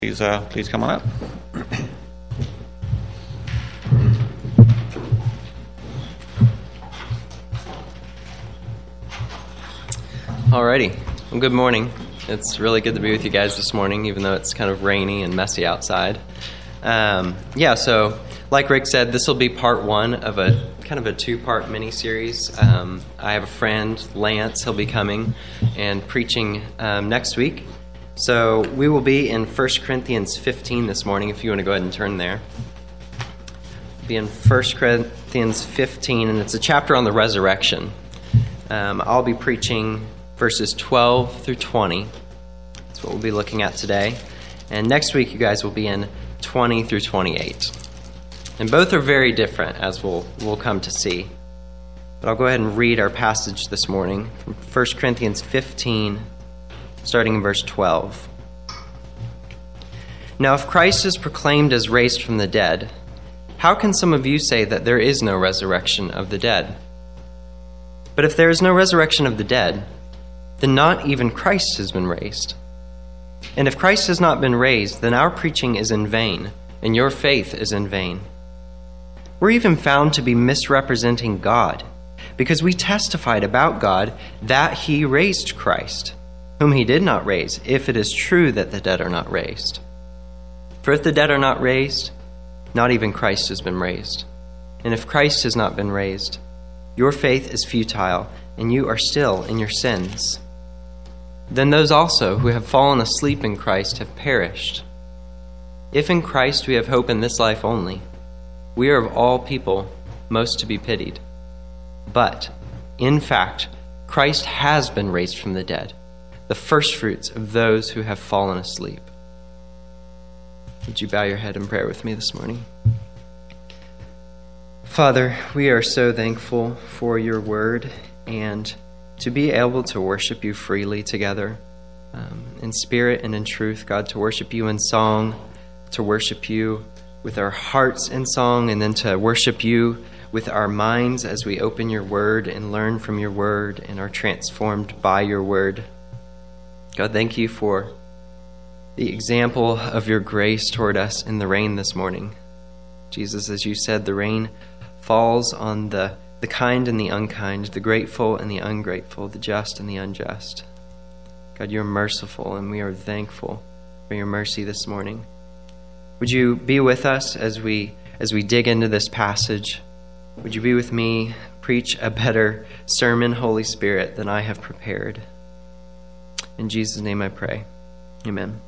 Please come on up. Alrighty. Well, good morning. It's really good to be with you guys this morning, even though it's kind of rainy and messy outside. So like Rick said, this will be part one of a kind of a two-part mini-series. I have a friend, Lance. He'll be coming and preaching next week. So we will be in 1 Corinthians 15 this morning, if you want to go ahead and turn there. We'll be in 1 Corinthians 15, and it's a chapter on the resurrection. I'll be preaching verses 12 through 20. That's what we'll be looking at today. And next week, you guys will be in 20 through 28. And both are very different, as we'll come to see. But I'll go ahead and read our passage this morning from 1 Corinthians 15, starting in verse 12. Now, if Christ is proclaimed as raised from the dead, how can some of you say that there is no resurrection of the dead? But if there is no resurrection of the dead, then not even Christ has been raised. And if Christ has not been raised, then our preaching is in vain, and your faith is in vain. We're even found to be misrepresenting God, because we testified about God that He raised Christ, whom He did not raise, if it is true that the dead are not raised. For if the dead are not raised, not even Christ has been raised. And if Christ has not been raised, your faith is futile, and you are still in your sins. Then those also who have fallen asleep in Christ have perished. If in Christ we have hope in this life only, we are of all people most to be pitied. But, in fact, Christ has been raised from the dead, the firstfruits of those who have fallen asleep. Would you bow your head in prayer with me this morning? Father, we are so thankful for your word and to be able to worship you freely together, in spirit and in truth, God, to worship you in song, to worship you with our hearts in song, and then to worship you with our minds as we open your word and learn from your word and are transformed by your word. God, thank you for the example of your grace toward us in the rain this morning. Jesus, as you said, the rain falls on the kind and the unkind, the grateful and the ungrateful, the just and the unjust. God, you're merciful, and we are thankful for your mercy this morning. Would you be with us as we dig into this passage? Would you be with me, preach a better sermon, Holy Spirit, than I have prepared? In Jesus' name I pray. Amen.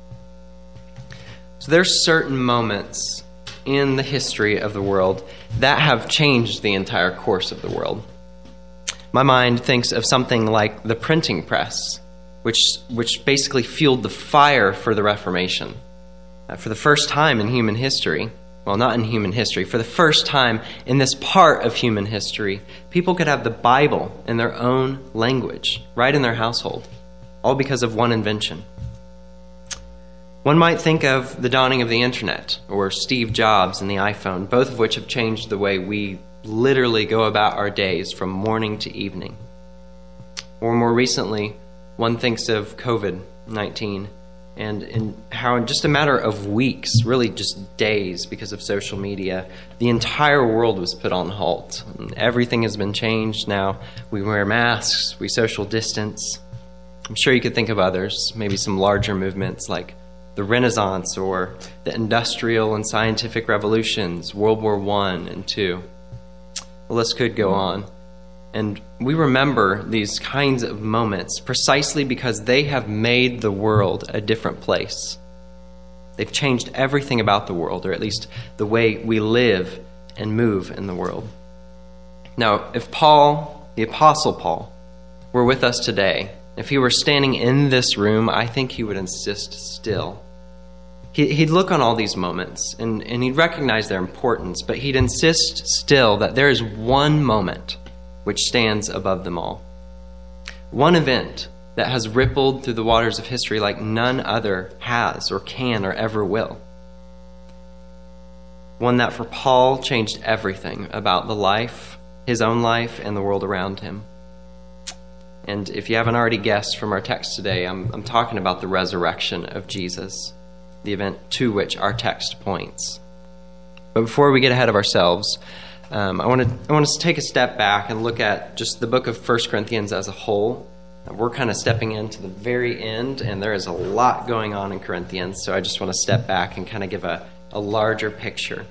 So there's certain moments in the history of the world that have changed the entire course of the world. My mind thinks of something like the printing press, which basically fueled the fire for the Reformation. For the first time in human history, well, not in human history, for the first time in this part of human history, people could have the Bible in their own language, right in their household, all because of one invention. One might think of the dawning of the internet or Steve Jobs and the iPhone, both of which have changed the way we literally go about our days from morning to evening. Or more recently, one thinks of COVID-19 and in how in just a matter of weeks, really just days because of social media, the entire world was put on halt. And everything has been changed now. We wear masks, we social distance. I'm sure you could think of others, maybe some larger movements like the Renaissance or the industrial and scientific revolutions, World War I and II. The list could go on. And we remember these kinds of moments precisely because they have made the world a different place. They've changed everything about the world, or at least the way we live and move in the world. Now, if Paul, the Apostle Paul, were with us today, if he were standing in this room, I think he would insist still. He'd look on all these moments and he'd recognize their importance, but he'd insist still that there is one moment which stands above them all. One event that has rippled through the waters of history like none other has or can or ever will. One that for Paul changed everything about the life, his own life, and the world around him. And if you haven't already guessed from our text today, I'm talking about the resurrection of Jesus. the event to which our text points. But before we get ahead of ourselves, I want to take a step back and look at just the book of 1 Corinthians as a whole. We're kind of stepping into the very end, and there is a lot going on in Corinthians, so I just want to step back and kind of give a larger picture.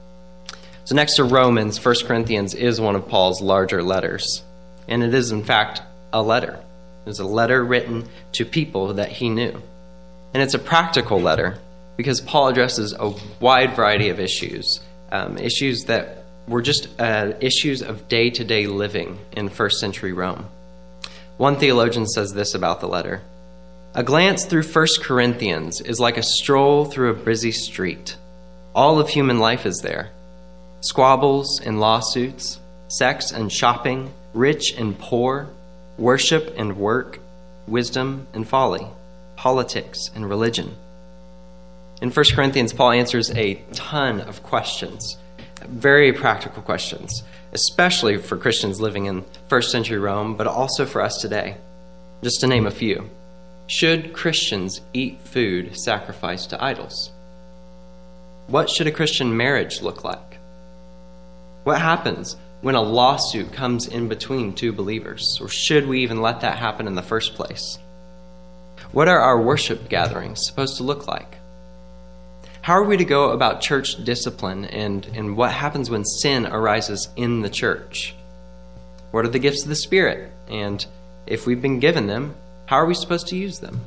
So next to Romans, 1 Corinthians is one of Paul's larger letters, and it is in fact a letter. It's a letter written to people that he knew. And it's a practical letter because Paul addresses a wide variety of issues, issues that were just issues of day-to-day living in first century Rome. One theologian says this about the letter: "A glance through 1 Corinthians is like a stroll through a busy street. All of human life is there. Squabbles and lawsuits, sex and shopping, rich and poor, worship and work, wisdom and folly, politics and religion." In 1 Corinthians, Paul answers a ton of questions, very practical questions, especially for Christians living in first century Rome, but also for us today. Just to name a few. Should Christians eat food sacrificed to idols? What should a Christian marriage look like? What happens when a lawsuit comes in between two believers? Or should we even let that happen in the first place? What are our worship gatherings supposed to look like? How are we to go about church discipline, and what happens when sin arises in the church? What are the gifts of the Spirit? And if we've been given them, how are we supposed to use them?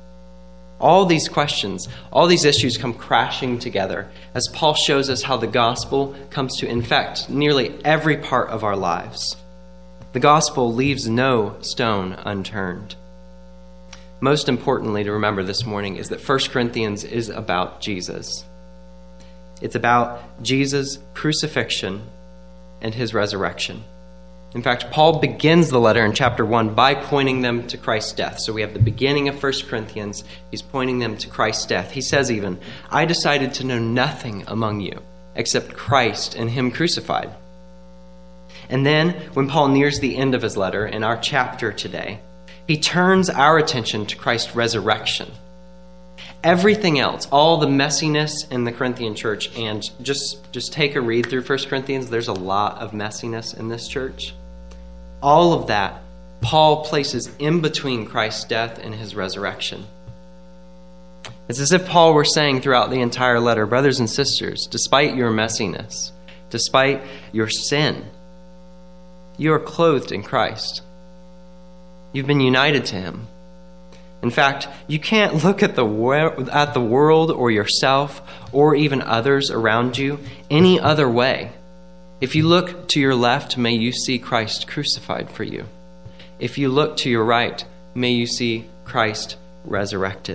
All these questions, all these issues come crashing together as Paul shows us how the gospel comes to infect nearly every part of our lives. The gospel leaves no stone unturned. Most importantly to remember this morning is that 1 Corinthians is about Jesus. It's about Jesus' crucifixion and his resurrection. In fact, Paul begins the letter in chapter 1 by pointing them to Christ's death. So we have the beginning of 1 Corinthians. He's pointing them to Christ's death. He says even, "I decided to know nothing among you except Christ and him crucified." And then when Paul nears the end of his letter in our chapter today, he turns our attention to Christ's resurrection. Everything else, all the messiness in the Corinthian church, and just take a read through 1 Corinthians, there's a lot of messiness in this church. All of that, Paul places in between Christ's death and his resurrection. It's as if Paul were saying throughout the entire letter, brothers and sisters, despite your messiness, despite your sin, you are clothed in Christ. You've been united to him. In fact, you can't look at the world or yourself or even others around you any other way. If you look to your left, may you see Christ crucified for you. If you look to your right, may you see Christ resurrected.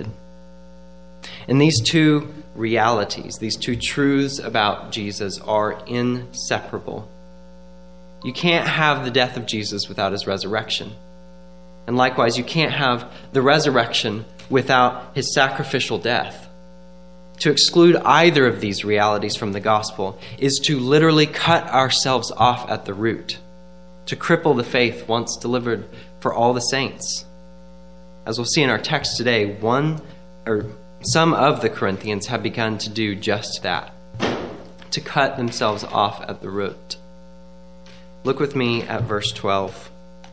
And these two realities, these two truths about Jesus are inseparable. You can't have the death of Jesus without his resurrection. And likewise, you can't have the resurrection without his sacrificial death. To exclude either of these realities from the gospel is to literally cut ourselves off at the root, to cripple the faith once delivered for all the saints. As we'll see in our text today, some of the Corinthians have begun to do just that, to cut themselves off at the root. Look with me at verse 12.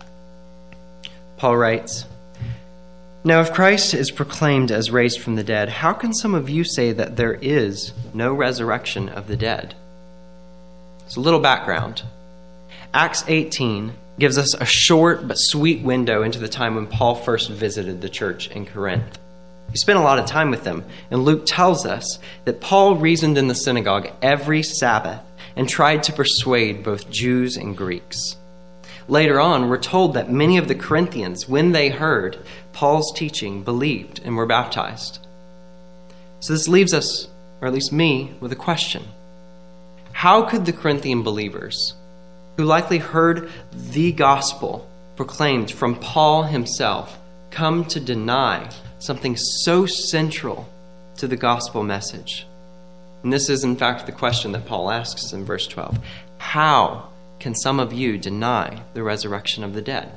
Paul writes, "Now if Christ is proclaimed as raised from the dead, how can some of you say that there is no resurrection of the dead?" So a little background. Acts 18 gives us a short but sweet window into the time when Paul first visited the church in Corinth. He spent a lot of time with them, and Luke tells us that Paul reasoned in the synagogue every Sabbath and tried to persuade both Jews and Greeks. Later on, we're told that many of the Corinthians, when they heard Paul's teaching, believed and were baptized. So this leaves us, or at least me, with a question. How could the Corinthian believers, who likely heard the gospel proclaimed from Paul himself, come to deny something so central to the gospel message? And this is, in fact, the question that Paul asks in verse 12. How can some of you deny the resurrection of the dead?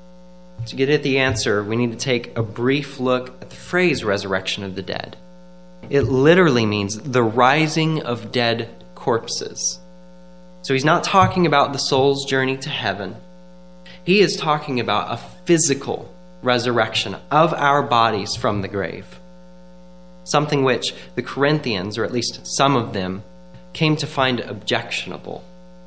To get at the answer, we need to take a brief look at the phrase resurrection of the dead. it literally means the rising of dead corpses. So he's not talking about the soul's journey to heaven. He is talking about a physical resurrection of our bodies from the grave. Something which the Corinthians, or at least some of them, came to find objectionable.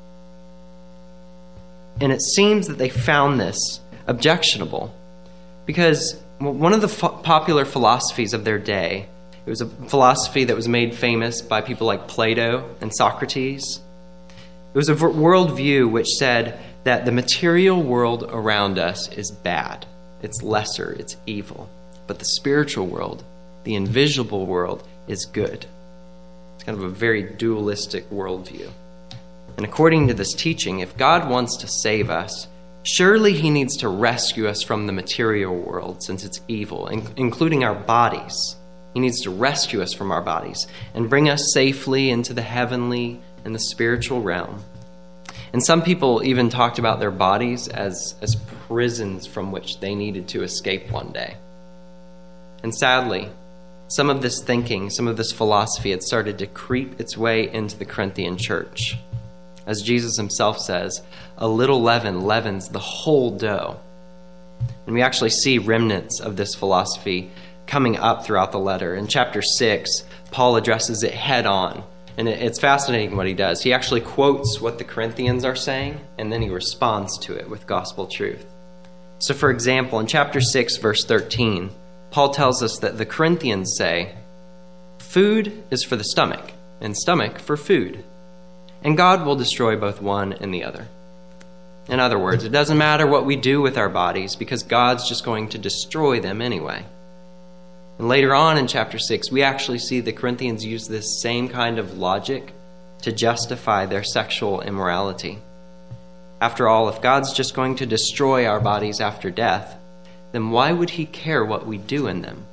And it seems that they found this objectionable because one of the popular philosophies of their day, it was a philosophy that was made famous by people like Plato and Socrates. It was a worldview which said that the material world around us is bad. It's lesser, it's evil. But the spiritual world, the invisible world, is good. It's kind of a very dualistic worldview. And according to this teaching, if God wants to save us, surely he needs to rescue us from the material world since it's evil, including our bodies. He needs to rescue us from our bodies and bring us safely into the heavenly and the spiritual realm. And some people even talked about their bodies as prisons from which they needed to escape one day. And sadly, some of this thinking, some of this philosophy had started to creep its way into the Corinthian church. As Jesus himself says, a little leaven leavens the whole dough. And we actually see remnants of this philosophy coming up throughout the letter. In chapter 6, Paul addresses it head on. And it's fascinating what he does. He actually quotes what the Corinthians are saying, and then he responds to it with gospel truth. So for example, in chapter 6, verse 13, Paul tells us that the Corinthians say, food is for the stomach, and stomach for food. And God will destroy both one and the other. In other words, it doesn't matter what we do with our bodies because God's just going to destroy them anyway. And later on in chapter 6, we actually see the Corinthians use this same kind of logic to justify their sexual immorality. After all, if God's just going to destroy our bodies after death, then why would he care what we do in them?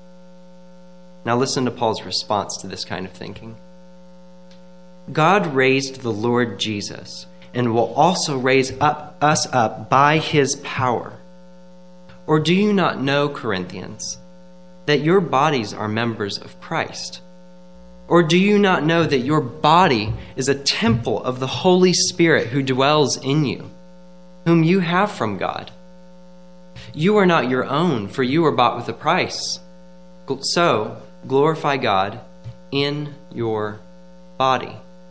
Now listen to Paul's response to this kind of thinking. God raised the Lord Jesus and will also raise us up by his power. Or do you not know, Corinthians, that your bodies are members of Christ? Or do you not know that your body is a temple of the Holy Spirit who dwells in you, whom you have from God? You are not your own, for you were bought with a price. So glorify God in your body.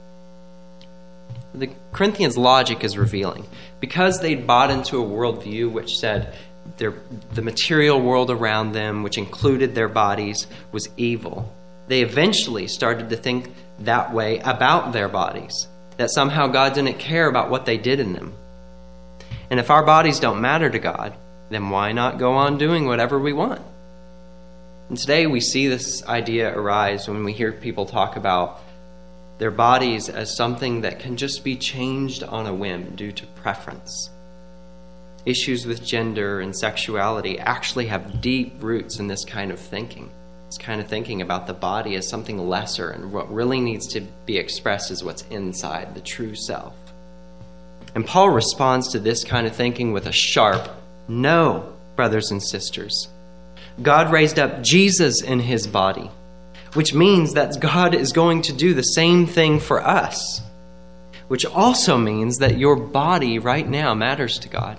The Corinthians' logic is revealing. Because they'd bought into a worldview which said the material world around them, which included their bodies, was evil, they eventually started to think that way about their bodies, that somehow God didn't care about what they did in them. And if our bodies don't matter to God, then why not go on doing whatever we want? And today we see this idea arise when we hear people talk about their bodies as something that can just be changed on a whim due to preference. Issues with gender and sexuality actually have deep roots in this kind of thinking. This kind of thinking about the body as something lesser, and what really needs to be expressed is what's inside, the true self. And Paul responds to this kind of thinking with a sharp no, brothers and sisters. God raised up Jesus in his body, which means that God is going to do the same thing for us, which also means that your body right now matters to God.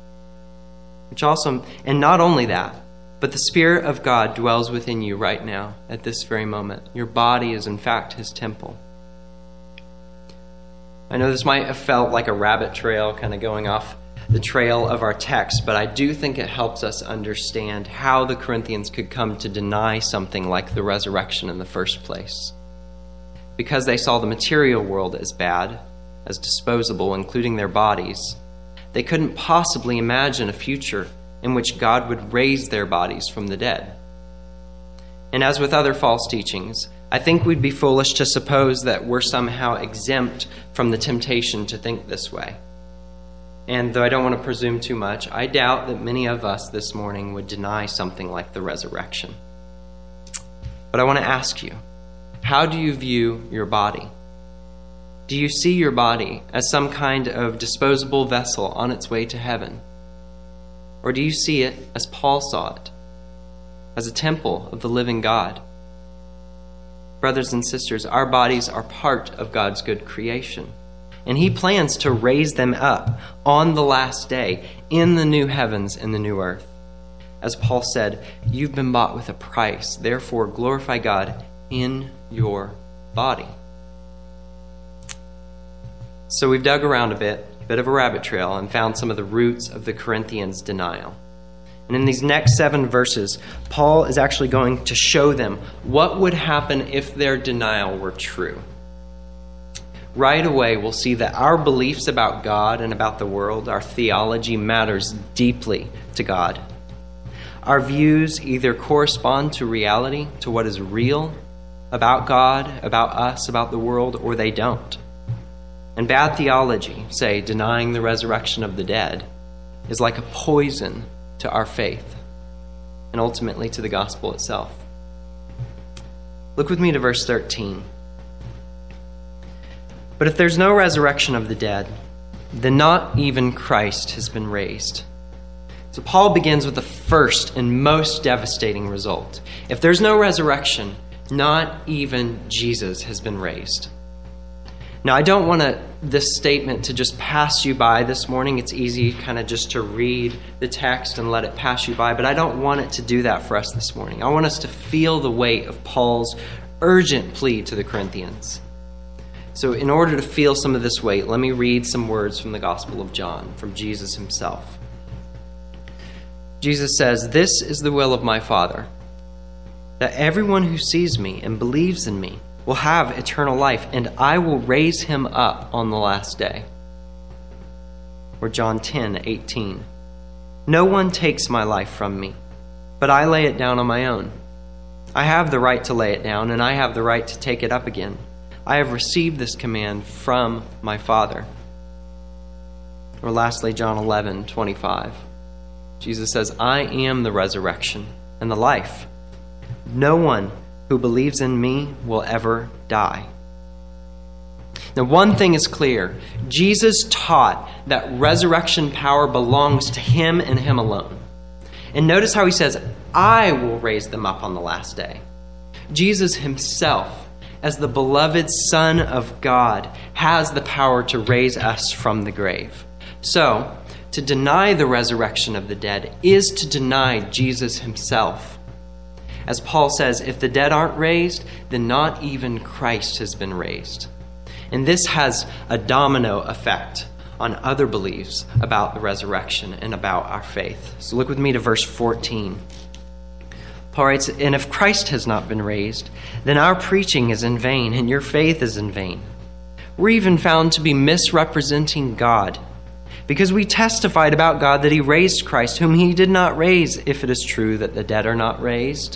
And not only that, but the Spirit of God dwells within you right now at this very moment. Your body is in fact his temple. I know this might have felt like a rabbit trail kind of going off the trail of our text, but I do think it helps us understand how the Corinthians could come to deny something like the resurrection in the first place. Because they saw the material world as bad, as disposable, including their bodies, they couldn't possibly imagine a future in which God would raise their bodies from the dead. And as with other false teachings, I think we'd be foolish to suppose that we're somehow exempt from the temptation to think this way. And though I don't want to presume too much, I doubt that many of us this morning would deny something like the resurrection. But I want to ask you, how do you view your body? Do you see your body as some kind of disposable vessel on its way to heaven? Or do you see it as Paul saw it, as a temple of the living God? Brothers and sisters, our bodies are part of God's good creation. And he plans to raise them up on the last day in the new heavens and the new earth. As Paul said, you've been bought with a price. Therefore, glorify God in your body. So we've dug around a bit of a rabbit trail, and found some of the roots of the Corinthians' denial. And in these next 7 verses, Paul is actually going to show them what would happen if their denial were true. Right away, we'll see that our beliefs about God and about the world, our theology, matters deeply to God. Our views either correspond to reality, to what is real about God, about us, about the world, or they don't. And bad theology, say denying the resurrection of the dead, is like a poison to our faith and ultimately to the gospel itself. Look with me to verse 13. But if there's no resurrection of the dead, then not even Christ has been raised. So Paul begins with the first and most devastating result. If there's no resurrection, not even Jesus has been raised. Now, I don't want this statement to just pass you by this morning. It's easy kind of just to read the text and let it pass you by, but I don't want it to do that for us this morning. I want us to feel the weight of Paul's urgent plea to the Corinthians. So in order to feel some of this weight, let me read some words from the Gospel of John, from Jesus himself. Jesus says, "This is the will of my Father, that everyone who sees me and believes in me will have eternal life, and I will raise him up on the last day." Or John 10:18. "No one takes my life from me, but I lay it down on my own. I have the right to lay it down, and I have the right to take it up again. I have received this command from my Father." Or lastly, John 11:25. Jesus says, "I am the resurrection and the life. No one who believes in me will ever die." Now, one thing is clear. Jesus taught that resurrection power belongs to him and him alone. And notice how he says, "I will raise them up on the last day." Jesus himself, as the beloved Son of God, has the power to raise us from the grave. So, to deny the resurrection of the dead is to deny Jesus himself. As Paul says, if the dead aren't raised, then not even Christ has been raised. And this has a domino effect on other beliefs about the resurrection and about our faith. So look with me to verse 14. Paul writes, "And if Christ has not been raised, then our preaching is in vain and your faith is in vain. We're even found to be misrepresenting God, because we testified about God that he raised Christ, whom he did not raise, if it is true that the dead are not raised."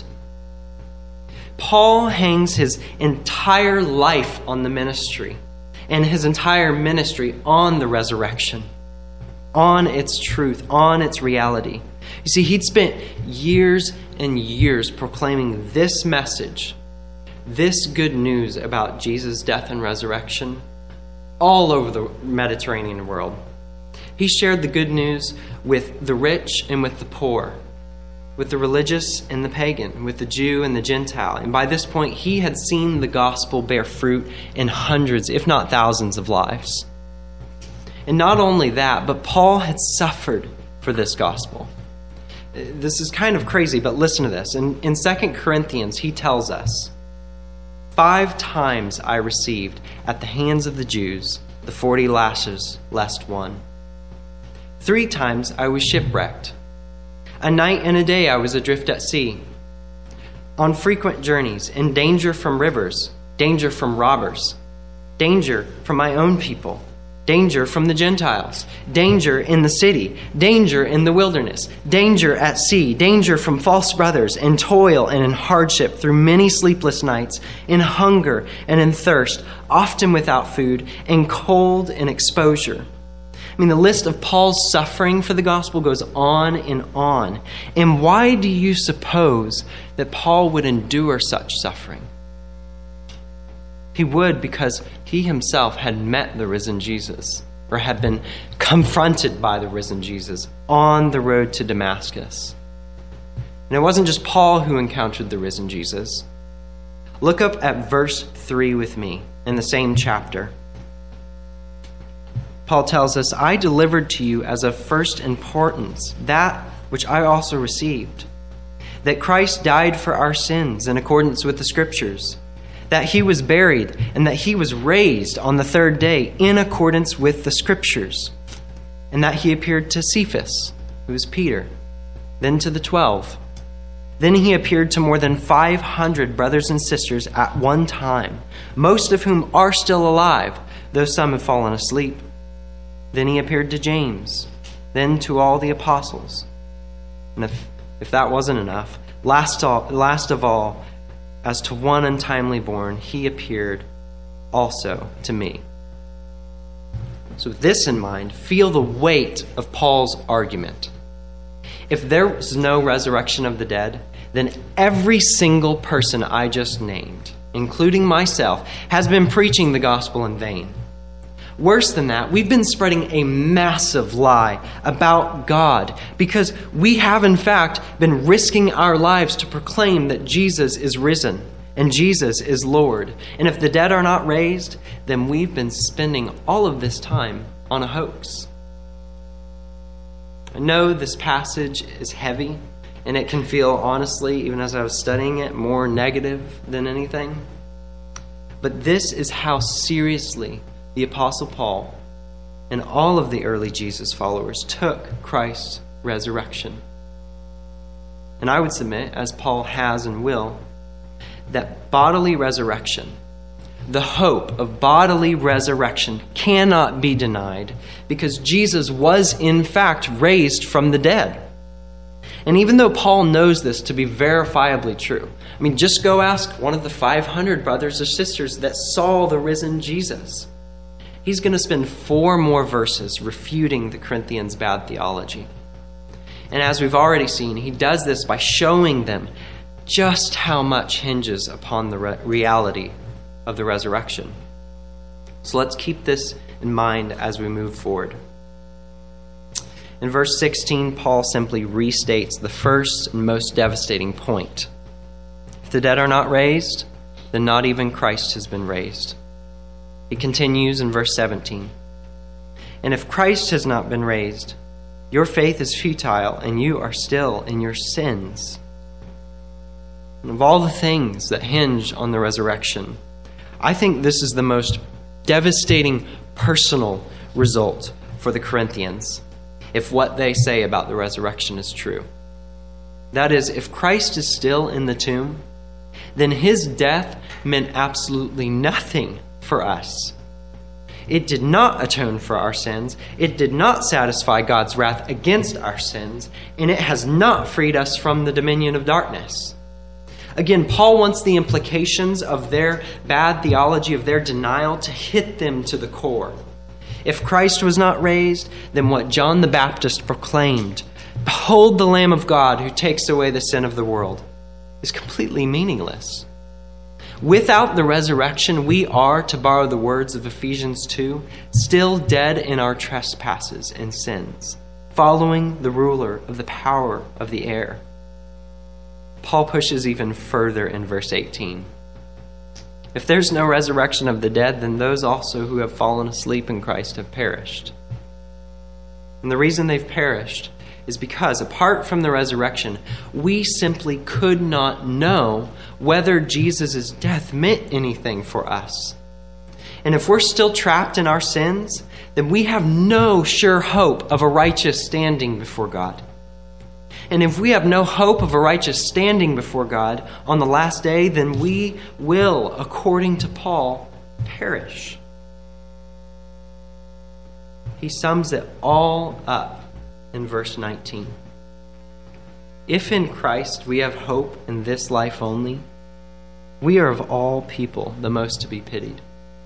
Paul hangs his entire life on the ministry, and his entire ministry on the resurrection, on its truth, on its reality. You see, he'd spent years and years proclaiming this message, this good news about Jesus' death and resurrection, all over the Mediterranean world. He shared the good news with the rich and with the poor, with the religious and the pagan, with the Jew and the Gentile. And by this point, he had seen the gospel bear fruit in hundreds, if not thousands, of lives. And not only that, but Paul had suffered for this gospel. This is kind of crazy, but listen to this. In 2 Corinthians, he tells us, "5 times I received at the hands of the Jews the 40 lashes lest one. 3 times I was shipwrecked. A night and a day I was adrift at sea, on frequent journeys, in danger from rivers, danger from robbers, danger from my own people, danger from the Gentiles, danger in the city, danger in the wilderness, danger at sea, danger from false brothers, in toil and in hardship, through many sleepless nights, in hunger and in thirst, often without food, in cold and exposure." I mean, the list of Paul's suffering for the gospel goes on and on. And why do you suppose that Paul would endure such suffering? He would because he himself had met the risen Jesus, or had been confronted by the risen Jesus on the road to Damascus. And it wasn't just Paul who encountered the risen Jesus. Look up at verse 3 with me in the same chapter. Paul tells us, I delivered to you as of first importance that which I also received, that Christ died for our sins in accordance with the Scriptures, that he was buried, and that he was raised on the third day in accordance with the Scriptures, and that he appeared to Cephas, who is Peter, then to the 12. Then he appeared to more than 500 brothers and sisters at one time, most of whom are still alive, though some have fallen asleep. Then he appeared to James, then to all the apostles. And if that wasn't enough, last of all, as to one untimely born, he appeared also to me. So with this in mind, feel the weight of Paul's argument. If there was no resurrection of the dead, then every single person I just named, including myself, has been preaching the gospel in vain. Worse than that, we've been spreading a massive lie about God because we have, in fact, been risking our lives to proclaim that Jesus is risen and Jesus is Lord. And if the dead are not raised, then we've been spending all of this time on a hoax. I know this passage is heavy, and it can feel, honestly, even as I was studying it, more negative than anything. But this is how seriously the Apostle Paul and all of the early Jesus followers took Christ's resurrection. And I would submit, as Paul has and will, that bodily resurrection, the hope of bodily resurrection, cannot be denied because Jesus was in fact raised from the dead. And even though Paul knows this to be verifiably true, I mean, just go ask one of the 500 brothers or sisters that saw the risen Jesus. He's going to spend 4 more verses refuting the Corinthians' bad theology. And as we've already seen, he does this by showing them just how much hinges upon the reality of the resurrection. So let's keep this in mind as we move forward. In verse 16, Paul simply restates the first and most devastating point. If the dead are not raised, then not even Christ has been raised. He continues in verse 17. And if Christ has not been raised, your faith is futile and you are still in your sins. And of all the things that hinge on the resurrection, I think this is the most devastating personal result for the Corinthians if what they say about the resurrection is true. That is, if Christ is still in the tomb, then his death meant absolutely nothing for us. It did not atone for our sins. It did not satisfy God's wrath against our sins. And it has not freed us from the dominion of darkness. Again, Paul wants the implications of their bad theology, of their denial, to hit them to the core. If Christ was not raised, then what John the Baptist proclaimed, "Behold the Lamb of God who takes away the sin of the world," is completely meaningless. Without the resurrection, we are, to borrow the words of Ephesians 2, still dead in our trespasses and sins, following the ruler of the power of the air. Paul pushes even further in verse 18. If there's no resurrection of the dead, then those also who have fallen asleep in Christ have perished. And the reason they've perished is because, apart from the resurrection, we simply could not know whether Jesus' death meant anything for us. And if we're still trapped in our sins, then we have no sure hope of a righteous standing before God. And if we have no hope of a righteous standing before God on the last day, then we will, according to Paul, perish. He sums it all up in verse 19. If in Christ we have hope in this life only, we are of all people the most to be pitied.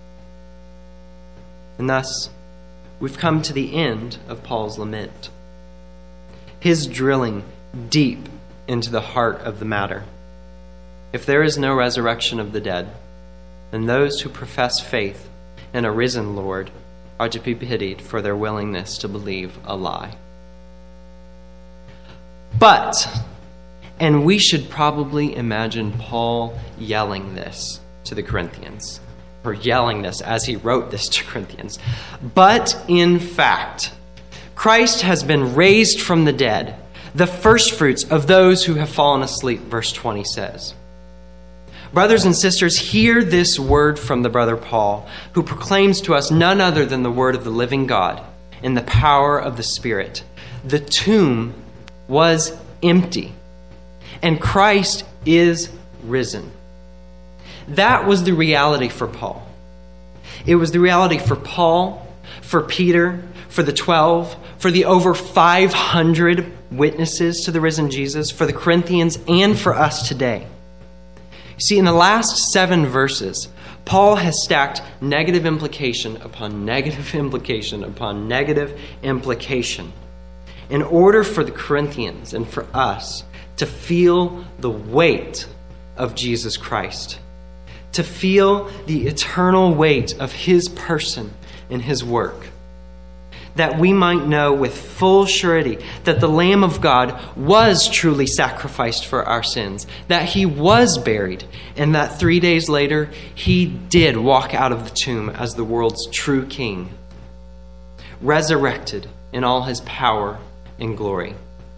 And thus, we've come to the end of Paul's lament. His drilling deep into the heart of the matter. If there is no resurrection of the dead, then those who profess faith in a risen Lord are to be pitied for their willingness to believe a lie. But And we should probably imagine Paul yelling this to the Corinthians, or yelling this as he wrote this to Corinthians. But in fact, Christ has been raised from the dead, the firstfruits of those who have fallen asleep, verse 20 says. Brothers and sisters, hear this word from the brother Paul, who proclaims to us none other than the word of the living God in the power of the Spirit. The tomb was empty, and Christ is risen. That was the reality for Paul. It was the reality for Paul, for Peter, for the 12, for the over 500 witnesses to the risen Jesus, for the Corinthians, and for us today. See, in the last 7 verses, Paul has stacked negative implication upon negative implication upon negative implication in order for the Corinthians and for us to feel the weight of Jesus Christ, to feel the eternal weight of his person and his work, that we might know with full surety that the Lamb of God was truly sacrificed for our sins, that he was buried, and that 3 days later he did walk out of the tomb as the world's true King, resurrected in all his power and glory.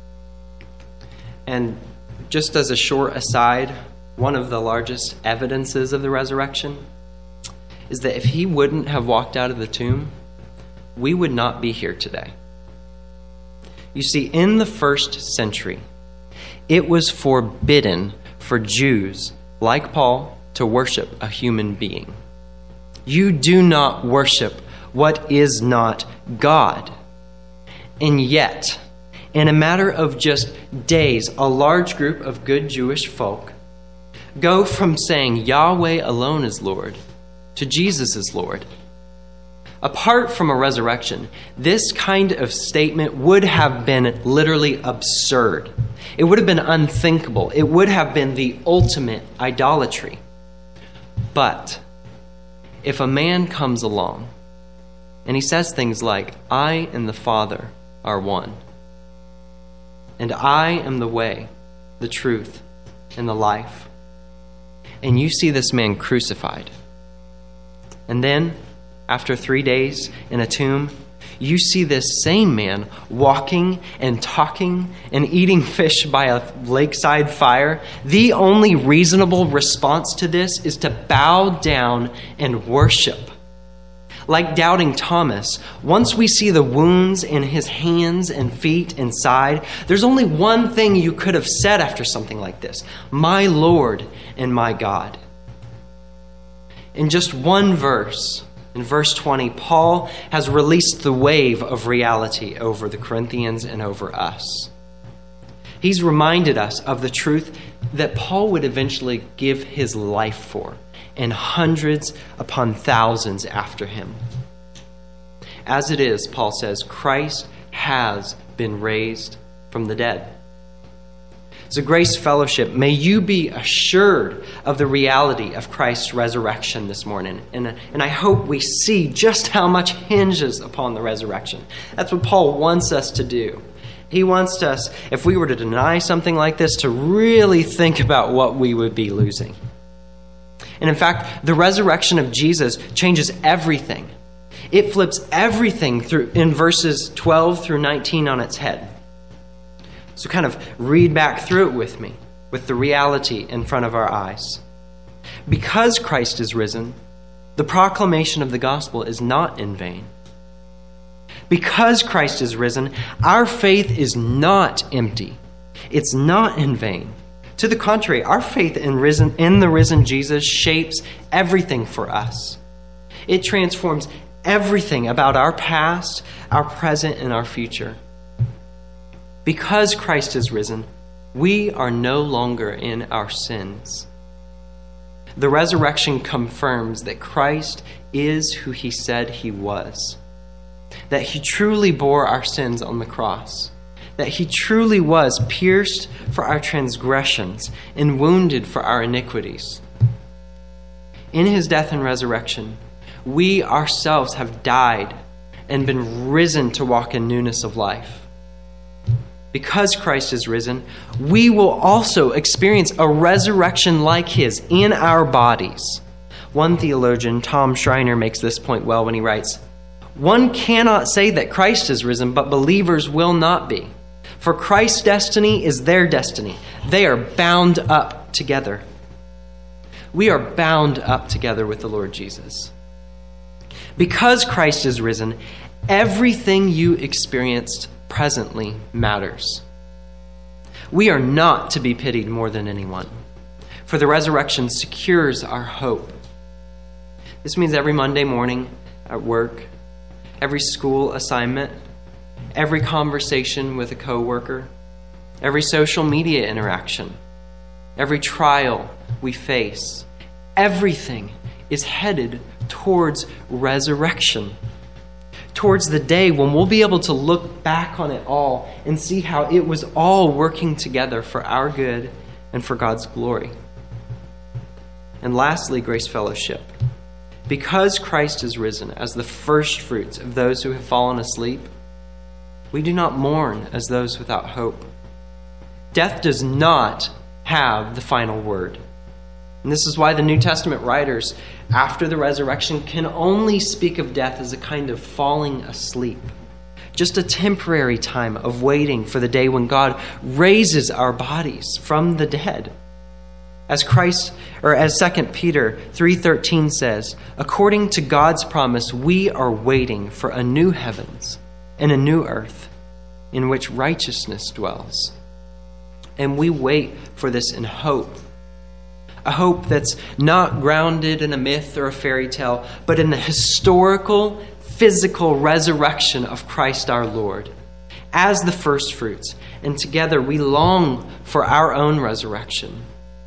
And just as a short aside, one of the largest evidences of the resurrection is that if he wouldn't have walked out of the tomb, we would not be here today. You see, in the first century, it was forbidden for Jews like Paul to worship a human being. You do not worship what is not God. And yet, in a matter of just days, a large group of good Jewish folk go from saying Yahweh alone is Lord to Jesus is Lord. Apart from a resurrection, this kind of statement would have been literally absurd. It would have been unthinkable. It would have been the ultimate idolatry. But if a man comes along and he says things like, I and the Father are one, and I am the way, the truth, and the life, and you see this man crucified, and then after 3 days in a tomb, you see this same man walking and talking and eating fish by a lakeside fire, the only reasonable response to this is to bow down and worship. Like doubting Thomas, once we see the wounds in his hands and feet and side, there's only one thing you could have said after something like this: my Lord and my God. In just one verse, in verse 20, Paul has released the wave of reality over the Corinthians and over us. He's reminded us of the truth that Paul would eventually give his life for, and hundreds upon thousands after him. As it is, Paul says, Christ has been raised from the dead. So, Grace Fellowship, may you be assured of the reality of Christ's resurrection this morning. And I hope we see just how much hinges upon the resurrection. That's what Paul wants us to do. He wants us, if we were to deny something like this, to really think about what we would be losing. And in fact, the resurrection of Jesus changes everything. It flips everything through in verses 12 through 19 on its head. So kind of read back through it with me, with the reality in front of our eyes. Because Christ is risen, the proclamation of the gospel is not in vain. Because Christ is risen, our faith is not empty. It's not in vain. To the contrary, our faith in the risen Jesus shapes everything for us. It transforms everything about our past, our present, and our future. Because Christ is risen, we are no longer in our sins. The resurrection confirms that Christ is who he said he was, that he truly bore our sins on the cross, that he truly was pierced for our transgressions and wounded for our iniquities. In his death and resurrection, we ourselves have died and been risen to walk in newness of life. because Christ is risen, we will also experience a resurrection like his in our bodies. One theologian, Tom Schreiner, makes this point well when he writes, "One cannot say that Christ is risen, but believers will not be. For Christ's destiny is their destiny. They are bound up together." We are bound up together with the Lord Jesus. Because Christ is risen, everything you experienced presently matters. We are not to be pitied more than anyone, for the resurrection secures our hope. This means every Monday morning at work, every school assignment, every conversation with a coworker, every social media interaction, every trial we face, everything is headed towards resurrection, towards the day when we'll be able to look back on it all and see how it was all working together for our good and for God's glory. And lastly, Grace Fellowship. Because Christ is risen as the first fruits of those who have fallen asleep, we do not mourn as those without hope. Death does not have the final word. And this is why the New Testament writers, after the resurrection, can only speak of death as a kind of falling asleep. Just a temporary time of waiting for the day when God raises our bodies from the dead. As 2 Peter 3:13 says, according to God's promise, we are waiting for a new heavens and a new earth in which righteousness dwells. And we wait for this in hope. A hope that's not grounded in a myth or a fairy tale, but in the historical, physical resurrection of Christ our Lord as the first fruits. And together we long for our own resurrection.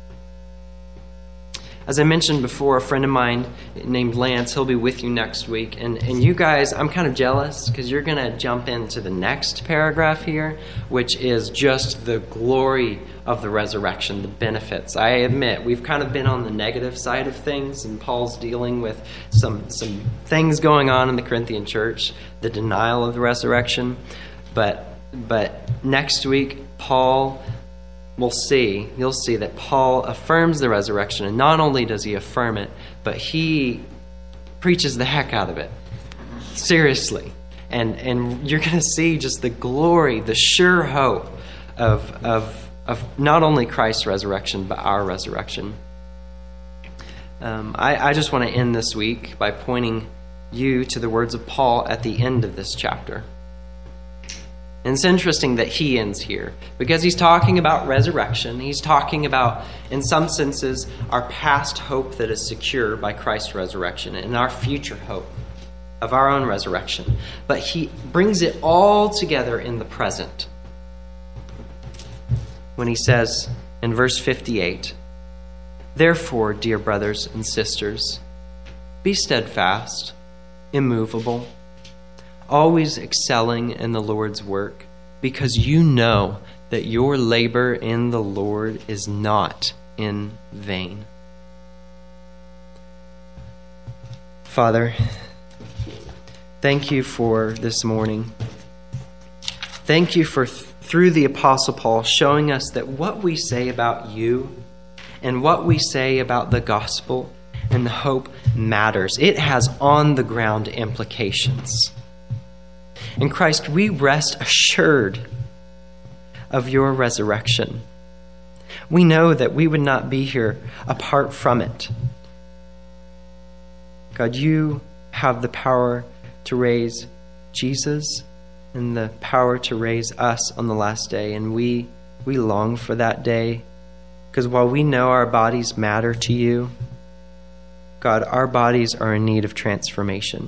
As I mentioned before, a friend of mine named Lance, he'll be with you next week. And you guys, I'm kind of jealous because you're going to jump into the next paragraph here, which is just the glory of the resurrection, the benefits. I admit, we've kind of been on the negative side of things, and Paul's dealing with some things going on in the Corinthian church, the denial of the resurrection. But next week, you'll see that Paul affirms the resurrection, and not only does he affirm it, but he preaches the heck out of it. Seriously. And you're going to see just the glory, the sure hope of not only Christ's resurrection, but our resurrection. I just want to end this week by pointing you to the words of Paul at the end of this chapter. And it's interesting that he ends here because he's talking about resurrection. He's talking about, in some senses, our past hope that is secure by Christ's resurrection and our future hope of our own resurrection. But he brings it all together in the present when he says in verse 58, therefore, dear brothers and sisters, be steadfast, immovable, always excelling in the Lord's work, because you know that your labor in the Lord is not in vain. Father, thank you for this morning. Thank you for, through the Apostle Paul, showing us that what we say about you and what we say about the gospel and the hope matters. It has on-the-ground implications. In Christ, we rest assured of your resurrection. We know that we would not be here apart from it. God, you have the power to raise Jesus and the power to raise us on the last day. And we long for that day, because while we know our bodies matter to you, God, our bodies are in need of transformation.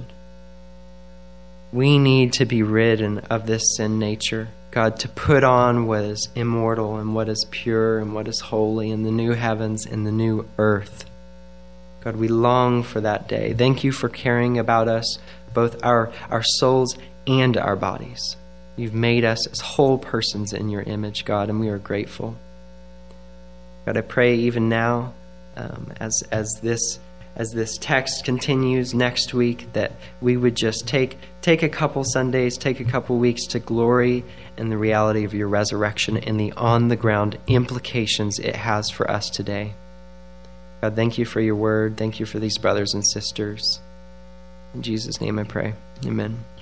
We need to be rid of this sin nature, God, to put on what is immortal and what is pure and what is holy in the new heavens and the new earth. God, we long for that day. Thank you for caring about us, both our souls and our bodies. You've made us as whole persons in your image, God, and we are grateful. God, I pray even now, as this text continues next week, that we would just take a couple Sundays, take a couple weeks to glory in the reality of your resurrection and the on-the-ground implications it has for us today. God, thank you for your word. Thank you for these brothers and sisters. In Jesus' name I pray. Amen.